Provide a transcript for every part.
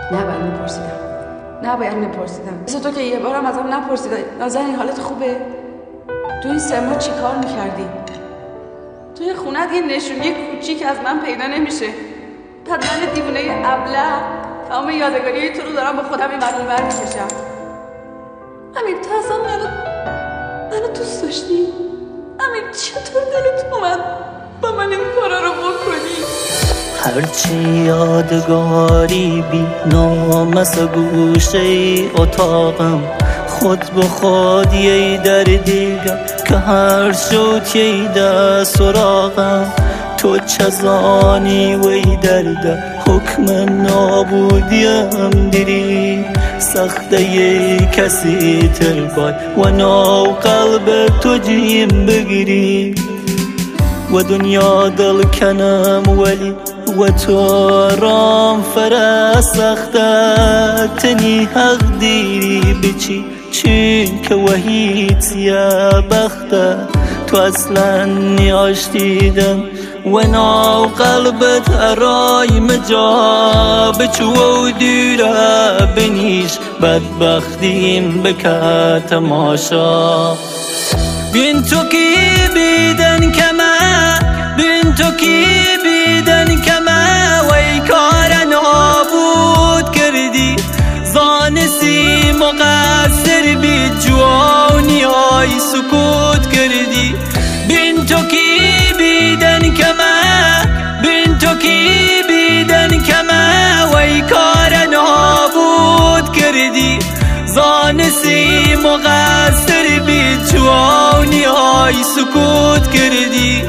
نباید میپرسیدم مثل تو که یه بارم ازم نپرسیدم نازنین حالت خوبه؟ تو این 3 ماه چی کار میکردی؟ توی خونت یه نشونی کوچیک از من پیدا نمیشه. بعد من دیوونه ابله تمام یادگاری تو رو دارم با خودم این ور اونور میکشم. امیر تو اصلا منو دوست داشتی؟ امیر چطور دلت اومد با من این کارا رو بکنی؟ هرچی یادگاری بی نامس گوشه اتاقم خود به خود یه در دیگم که هر شد یه در سراغم تو چزانی وی درده حکم نابودیم دیری سخته یه کسی تربای و نو قلب تو جیم بگیری و دنیا دل کنم ولی و تو رام فرا سخته تنی حق دیری بچی چون که وحید یا بخته تو اصلا نیاش دیدم و ناو قلبت ارای مجا بچو و دیره بنیش بدبختیم بکه تماشا بین تو کی بیدن کمه بین تو کی بیدن کمه وی کار نابود کردی زانسی مقصر بی جوانی های سکوت کردی بین تو کی بیدن کمه بین تو کی بیدن کمه وی کار نابود کردی زانسی مقصر بی جوانی های سکوت کردی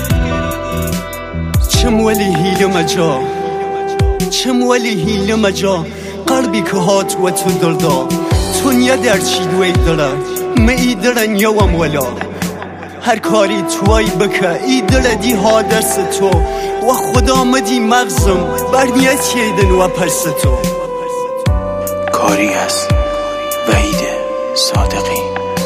چم ولی هیل مجا چم ولی هیل مجا قلبی که هات و تو دلدا تو نیا در چی دوی دلا ما ای دلن یوم ولا هر کاری توی بکه ای دل دی ها درس تو و خدا مدی مغزم برنیت ییدن و پرس تو کاری هست وحید صادقی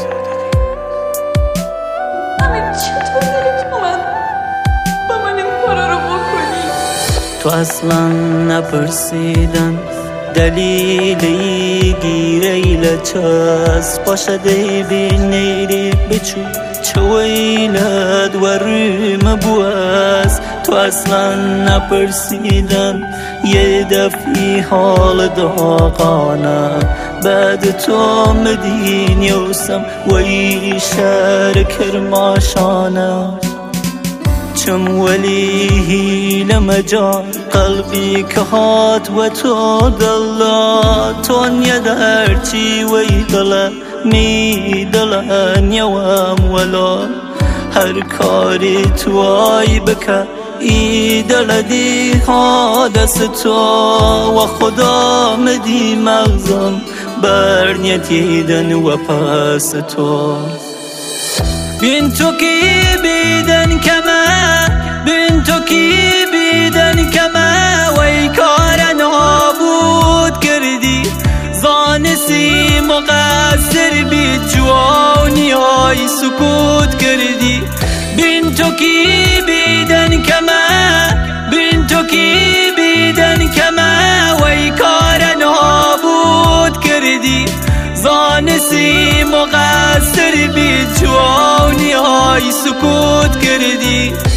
امیر چطور دلت اومد با من این کارا رو بکنی؟ تو اصلا نپرسیدن دلیلی گیره چس باشده بینیری بچو چویلد و ریم بواز تو اصلا نپرسیدن یه دفعی حال داغانه بعد تو مدین یوسم وی شهر کرماشانه چم ولی هیل مجا قلبی که هات و تو دلا تو نیا در چی وی دلا می دلا نیوام ولا هر کاری تو آی بکه ای دل دی ها دست تو و خدا مدی مغزم برنیت ییدن و پس تو بین تو کی بیدن کمه بین تو کی بیدن کمه وی کار نابود کردی زانسی مقصر بی جوانی های سکوت کردی بین تو کی بیدن کمه بین تو کی بیدن کمه وی کار نابود کردی زانسی مقصر بی جوانی های سکوت کردی